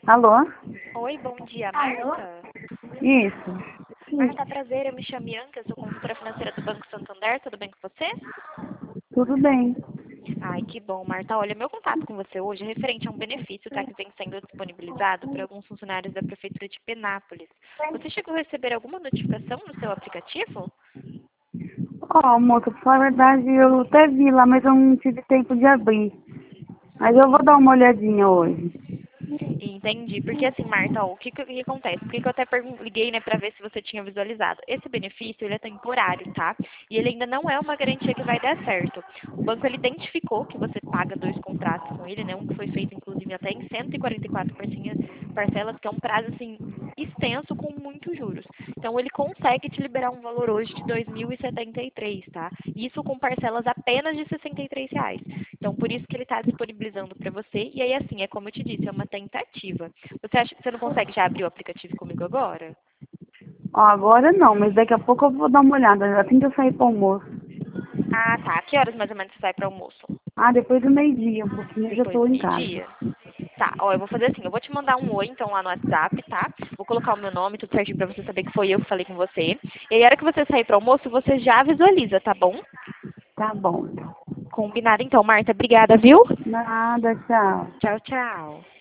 Alô? Oi, bom dia, Marta. Isso. Marta, prazer, eu me chamo Bianca, eu sou consultora financeira do Banco Santander, tudo bem com você? Tudo bem. Ai, que bom, Marta. Olha, meu contato com você hoje é referente a um benefício, tá, que vem sendo disponibilizado para alguns funcionários da Prefeitura de Penápolis. Você chegou a receber alguma notificação no seu aplicativo? Ó, moça, pra falar a verdade, eu até vi lá, mas eu não tive tempo de abrir. Mas eu vou dar uma olhadinha hoje. Entendi, porque assim, Marta, ó, o que acontece? Por que que eu até liguei, né, para ver se você tinha visualizado? Esse benefício, ele é temporário, tá? E ele ainda não é uma garantia que vai dar certo. O banco, ele identificou que você paga 2 contratos com ele, né? Um que foi feito, inclusive, até em 144 parcelas, que é um prazo, assim, extenso com muitos juros. Então, ele consegue te liberar um valor hoje de 2.073, tá? Isso com parcelas apenas de R$ 63. Então, por isso que ele está disponibilizando para você. E aí, assim, é como eu te disse, é uma tentativa. Você acha que você não consegue já abrir o aplicativo comigo agora? Ó, agora não, mas daqui a pouco eu vou dar uma olhada, assim que eu sair pro almoço. Ah, tá. Que horas mais ou menos você sai para almoço? Ah, depois do meio-dia, um pouquinho eu já Depois tô do em casa. meio-dia? Tá, ó, eu vou fazer assim, eu vou te mandar um oi, então, lá no WhatsApp, tá? Vou colocar o meu nome, tudo certinho pra você saber que foi eu que falei com você. E aí, a hora que você sair pro almoço, você já visualiza, tá bom? Tá bom, então. Combinado, então, Marta. Obrigada, viu? Nada, tchau. Tchau, tchau.